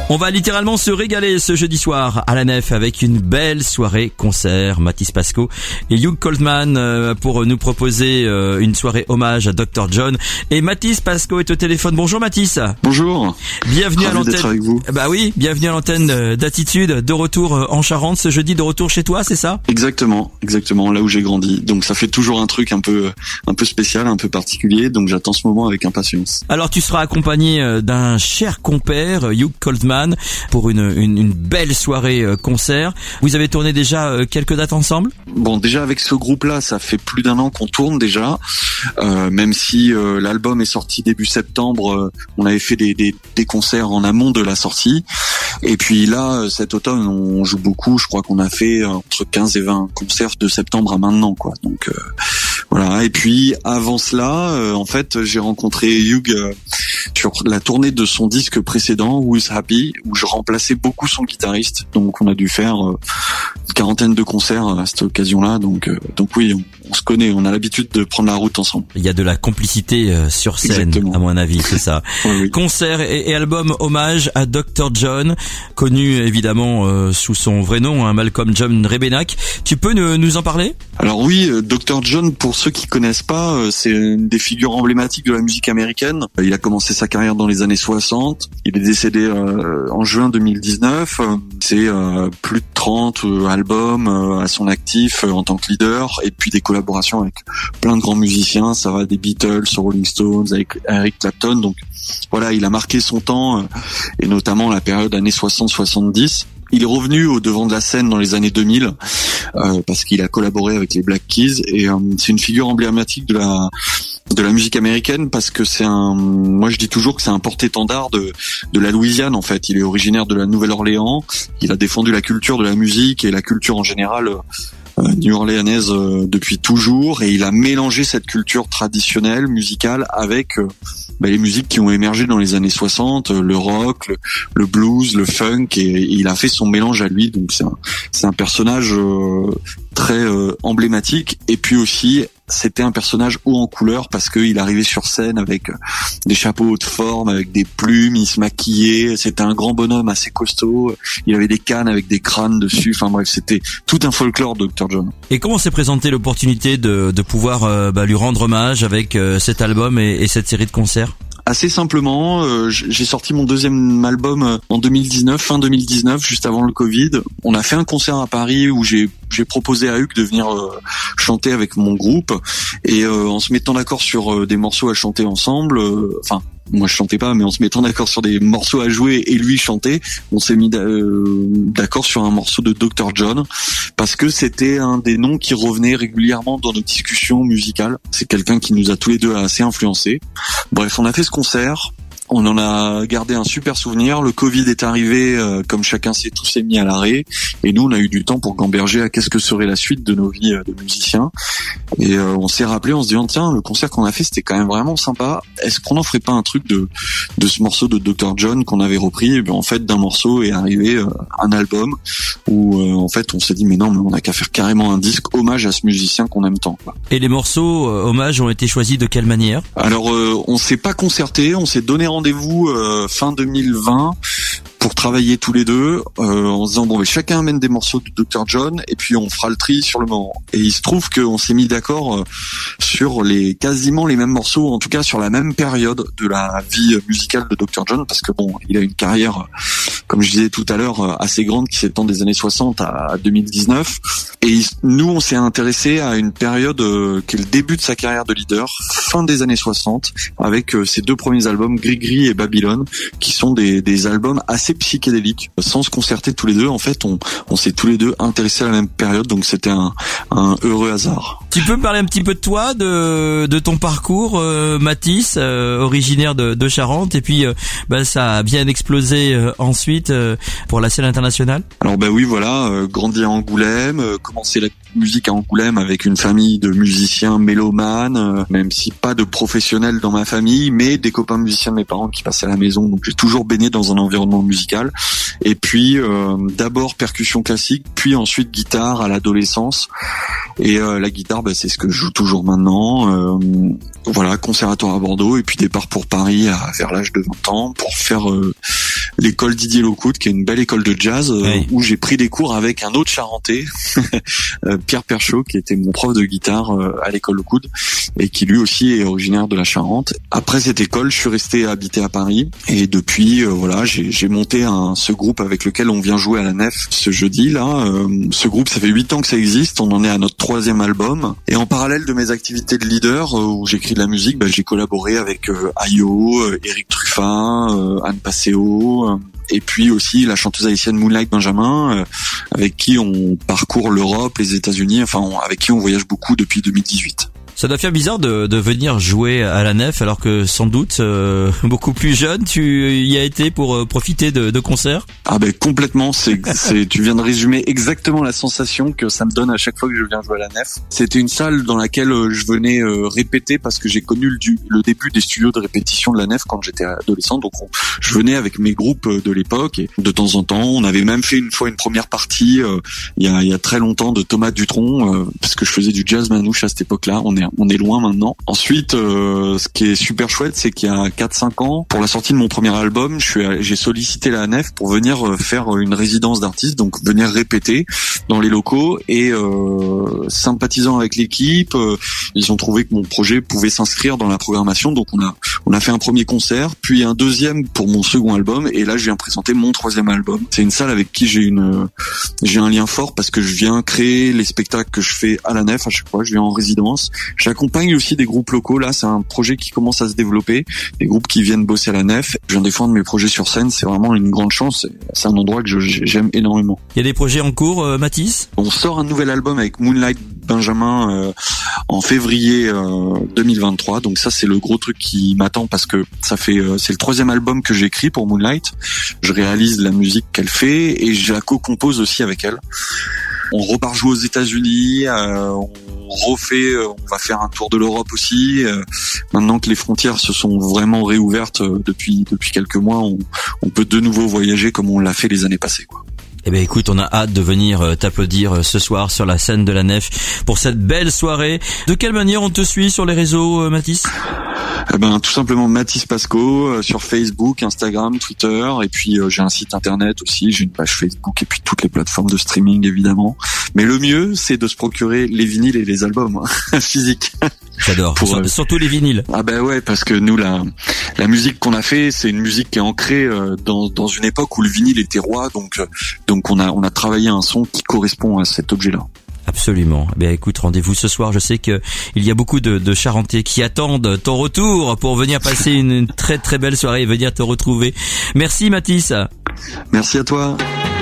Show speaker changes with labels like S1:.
S1: On va littéralement se régaler ce jeudi soir à la Nef avec une belle soirée concert. Mathis Pascoe et Hugh Coltman pour nous proposer une soirée hommage à Dr John. Et Mathis Pascoe est au téléphone. Bonjour Mathis.
S2: Bonjour.
S1: Bienvenue
S2: Ravi
S1: à
S2: d'être avec vous.
S1: Bah oui, bienvenue à l'antenne d'Attitude, de retour en Charente ce jeudi, de retour chez toi, c'est ça?
S2: Exactement, là où j'ai grandi. Donc ça fait toujours un truc un peu spécial, un peu particulier. Donc j'attends ce moment avec impatience.
S1: Alors tu seras accompagné d'un cher compère, Hugh Coltman, pour une belle soirée concert. Vous avez tourné déjà quelques dates ensemble?
S2: Bon, déjà avec ce groupe-là, ça fait plus d'1 an qu'on tourne déjà. Même si l'album est sorti début septembre, on avait fait des concerts en amont de la sortie. Et puis là, cet automne, on joue beaucoup. Je crois qu'on a fait entre 15 et 20 concerts de septembre à maintenant, quoi. Donc voilà. Et puis avant cela, en fait, j'ai rencontré Hugh sur la tournée de son disque précédent, Who is Happy, où je remplaçais beaucoup son guitariste. Donc on a dû faire une quarantaine de concerts à cette occasion-là. Donc oui, on se connaît, on a l'habitude de prendre la route ensemble.
S1: Il y a de la complicité sur scène. Exactement. À mon avis, c'est ça.
S2: Oui.
S1: Concert et album hommage à Dr John, connu évidemment sous son vrai nom, Malcolm John Rebennack. Tu peux nous en parler?
S2: Alors oui, Dr John, pour ceux qui connaissent pas, c'est une des figures emblématiques de la musique américaine. Il a commencé sa carrière dans les années 60. Il est décédé en juin 2019. C'est plus de 30 albums à son actif en tant que leader, et puis des collaborations avec plein de grands musiciens. Ça va des Beatles, Rolling Stones, avec Eric Clapton. Donc voilà, il a marqué son temps, et notamment la période années 60-70. Il est revenu au devant de la scène dans les années 2000 parce qu'il a collaboré avec les Black Keys, et c'est une figure emblématique de la musique américaine, parce que moi je dis toujours que c'est un porte-étendard de la Louisiane en fait. Il est originaire de la Nouvelle-Orléans. Il a défendu la culture de la musique et la culture en général new-orléanaise depuis toujours, et il a mélangé cette culture traditionnelle musicale avec les musiques qui ont émergé dans les années 60, le rock, le blues, le funk, et il a fait son mélange à lui. Donc c'est un personnage très emblématique, et puis aussi c'était un personnage haut en couleur parce qu'il arrivait sur scène avec des chapeaux haute forme, avec des plumes, il se maquillait, c'était un grand bonhomme assez costaud, il avait des cannes avec des crânes dessus, enfin bref, c'était tout un folklore Dr John.
S1: Et comment s'est présentée l'opportunité de pouvoir lui rendre hommage avec cet album et cette série de concerts?
S2: Assez simplement, j'ai sorti mon deuxième album en 2019, fin 2019, juste avant le Covid. On a fait un concert à Paris où j'ai proposé à Hugh de venir chanter avec mon groupe, et en se mettant d'accord sur des morceaux à chanter ensemble, moi je chantais pas, mais en se mettant d'accord sur des morceaux à jouer et lui chanter, on s'est mis d'accord sur un morceau de Dr John, parce que c'était un des noms qui revenait régulièrement dans nos discussions musicales. C'est quelqu'un qui nous a tous les deux assez influencés. Bref, on a fait ce concert. On en a gardé un super souvenir. Le Covid est arrivé, comme chacun s'est mis à l'arrêt, et nous on a eu du temps pour gamberger à qu'est-ce que serait la suite de nos vies de musiciens. Et on s'est rappelé en se disant tiens, le concert qu'on a fait c'était quand même vraiment sympa. Est-ce qu'on en ferait pas un truc de ce morceau de Dr John qu'on avait repris? Et bien en fait d'un morceau est arrivé un album où en fait on s'est dit mais non, mais on a qu'à faire carrément un disque hommage à ce musicien qu'on aime tant, quoi.
S1: Et les morceaux hommages ont été choisis de quelle manière?
S2: Alors on s'est pas concerté, on s'est donné rendez-vous fin 2020 pour travailler tous les deux en se disant bon, mais chacun amène des morceaux de Dr John et puis on fera le tri sur le moment. Et il se trouve qu'on s'est mis d'accord sur quasiment les mêmes morceaux, en tout cas sur la même période de la vie musicale de Dr John, parce que bon, il a une carrière, comme je disais tout à l'heure, assez grande qui s'étend des années 60 à 2019. Et nous, on s'est intéressé à une période qui est le début de sa carrière de leader, fin des années 60, avec ses 2 premiers albums, Gris-Gris et Babylone, qui sont des albums assez psychédéliques. Sans se concerter tous les deux, en fait, on s'est tous les deux intéressés à la même période, donc c'était un heureux hasard.
S1: Tu peux me parler un petit peu de toi, de ton parcours, Mathis, originaire de Charente, et puis ça a bien explosé ensuite pour la scène internationale?
S2: Alors oui, voilà, grandi à Angoulême, commencé la musique à Angoulême avec une famille de musiciens mélomanes, même si pas de professionnels dans ma famille, mais des copains musiciens de mes parents qui passaient à la maison, donc j'ai toujours baigné dans un environnement musical. Et puis d'abord percussion classique, puis ensuite guitare à l'adolescence. Et la guitare, c'est ce que je joue toujours maintenant. Voilà, conservatoire à Bordeaux, et puis départ pour Paris vers l'âge de 20 ans pour faire l'école Didier Lockwood, qui est une belle école de jazz, où j'ai pris des cours avec un autre Charentais, Pierre Perchaud, qui était mon prof de guitare à l'école Lockwood, et qui lui aussi est originaire de la Charente. Après cette école, je suis resté habité à Paris, et depuis, j'ai monté ce groupe avec lequel on vient jouer à la Nef ce jeudi, là. Ce groupe, ça fait 8 ans que ça existe, on en est à notre 3e album, et en parallèle de mes activités de leader, où j'écris de la musique, j'ai collaboré avec Ayo, Eric Truffat, Anne Passeo, et puis aussi la chanteuse haïtienne Moonlight Benjamin, avec qui on parcourt l'Europe, les États-Unis, avec qui on voyage beaucoup depuis 2018.
S1: Ça doit faire bizarre de venir jouer à la Nef alors que sans doute beaucoup plus jeune tu y as été pour profiter de concerts.
S2: Ah complètement, tu viens de résumer exactement la sensation que ça me donne à chaque fois que je viens jouer à la Nef. C'était une salle dans laquelle je venais répéter parce que j'ai connu le début des studios de répétition de la Nef quand j'étais adolescent, donc je venais avec mes groupes de l'époque et de temps en temps on avait même fait une fois une première partie il y a très longtemps de Thomas Dutronc parce que je faisais du jazz manouche à cette époque-là. On est loin maintenant. Ensuite, ce qui est super chouette, c'est qu'il y a 4-5 ans, pour la sortie de mon premier album, j'ai sollicité la Nef pour venir faire une résidence d'artiste, donc venir répéter dans les locaux et sympathisant avec l'équipe, ils ont trouvé que mon projet pouvait s'inscrire dans la programmation, donc on a fait un premier concert, puis un deuxième pour mon second album, et là je viens présenter mon 3e album. C'est une salle avec qui j'ai un lien fort parce que je viens créer les spectacles que je fais à la Nef à chaque fois, je viens en résidence. J'accompagne aussi des groupes locaux, là c'est un projet qui commence à se développer, des groupes qui viennent bosser à la Nef. Je viens défendre mes projets sur scène, c'est vraiment une grande chance, c'est un endroit que j'aime énormément.
S1: Il y a des projets en cours, Mathis ?
S2: On sort un nouvel album avec Moonlight Benjamin en février 2023, donc ça c'est le gros truc qui m'attend parce que c'est le 3e album que j'écris pour Moonlight. Je réalise la musique qu'elle fait et je la co-compose aussi avec elle. On repart jouer aux États-Unis, on va faire un tour de l'Europe aussi. Maintenant que les frontières se sont vraiment réouvertes depuis quelques mois, on peut de nouveau voyager comme on l'a fait les années passées, quoi.
S1: Eh ben écoute, on a hâte de venir t'applaudir ce soir sur la scène de la Nef pour cette belle soirée. De quelle manière on te suit sur les réseaux, Mathis ?
S2: Tout simplement Mathis Pasco sur Facebook, Instagram, Twitter, et puis j'ai un site internet aussi, j'ai une page Facebook et puis toutes les plateformes de streaming évidemment. Mais le mieux, c'est de se procurer les vinyles et les albums physiques.
S1: J'adore. Surtout les vinyles.
S2: Ouais, parce que nous la musique qu'on a fait, c'est une musique qui est ancrée dans une époque où le vinyle était roi, donc on a travaillé un son qui correspond à cet objet-là.
S1: Absolument. Écoute, rendez-vous ce soir. Je sais que il y a beaucoup de Charentais qui attendent ton retour pour venir passer une très très belle soirée et venir te retrouver. Merci Mathis.
S2: Merci à toi.